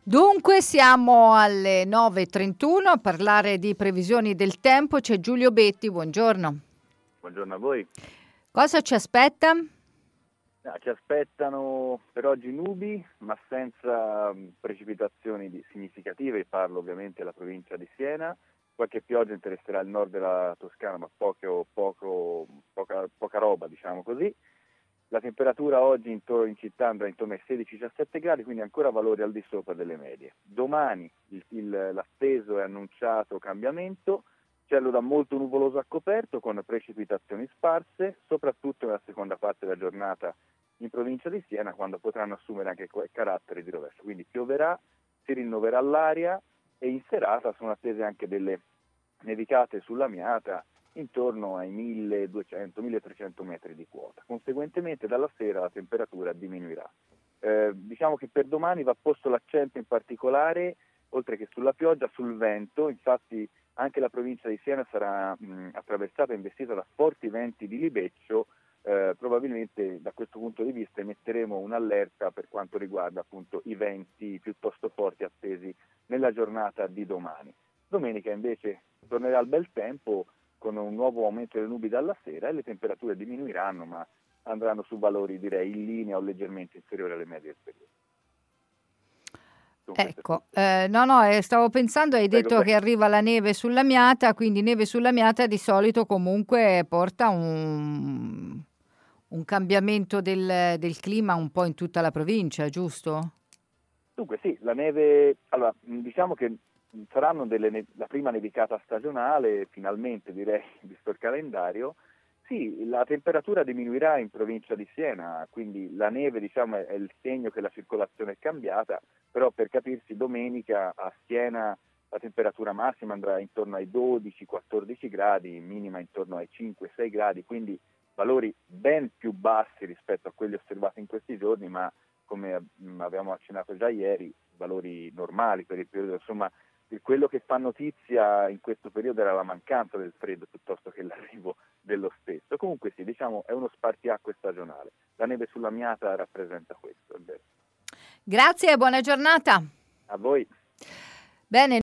Dunque siamo alle 9:31 a parlare di previsioni del tempo. C'è Giulio Betti, buongiorno. Buongiorno a voi. Cosa ci aspetta? Ci aspettano per oggi nubi, ma senza precipitazioni significative. Parlo ovviamente della provincia di Siena. Qualche pioggia interesserà il nord della Toscana, ma poca roba, diciamo così. La temperatura oggi in città andrà intorno ai 16-17 gradi, quindi ancora valori al di sopra delle medie. Domani l'atteso e annunciato cambiamento, cielo da molto nuvoloso a coperto con precipitazioni sparse, soprattutto nella seconda parte della giornata in provincia di Siena, quando potranno assumere anche carattere di rovescio. Quindi pioverà, si rinnoverà l'aria e in serata sono attese anche delle nevicate sulla Miata intorno ai 1200-1300 metri di quota. Conseguentemente dalla sera la temperatura diminuirà. Diciamo che per domani va posto l'accento in particolare, oltre che sulla pioggia, sul vento. Infatti anche la provincia di Siena sarà attraversata e investita da forti venti di libeccio. Probabilmente da questo punto di vista emetteremo un'allerta per quanto riguarda appunto i venti piuttosto forti attesi nella giornata di domani. Domenica invece tornerà il bel tempo con un nuovo aumento delle nubi dalla sera e le temperature diminuiranno, ma andranno su valori direi in linea o leggermente inferiori alle medie del periodo. Ecco, stavo pensando, hai detto che arriva la neve sulla Miata, quindi neve sulla Miata di solito comunque porta un cambiamento del clima un po' in tutta la provincia, giusto? Dunque sì, la neve, allora diciamo che saranno la prima nevicata stagionale, finalmente direi, visto il calendario. Sì, la temperatura diminuirà in provincia di Siena, quindi la neve diciamo è il segno che la circolazione è cambiata, però per capirsi domenica a Siena la temperatura massima andrà intorno ai 12-14 gradi, minima intorno ai 5-6 gradi, quindi valori ben più bassi rispetto a quelli osservati in questi giorni, ma come abbiamo accennato già ieri, valori normali per il periodo. Insomma, quello che fa notizia in questo periodo era la mancanza del freddo piuttosto che l'arrivo dello stesso. Comunque sì, diciamo è uno spartiacque stagionale. La neve sulla Miata rappresenta questo, è vero. Grazie e buona giornata. A voi. Bene.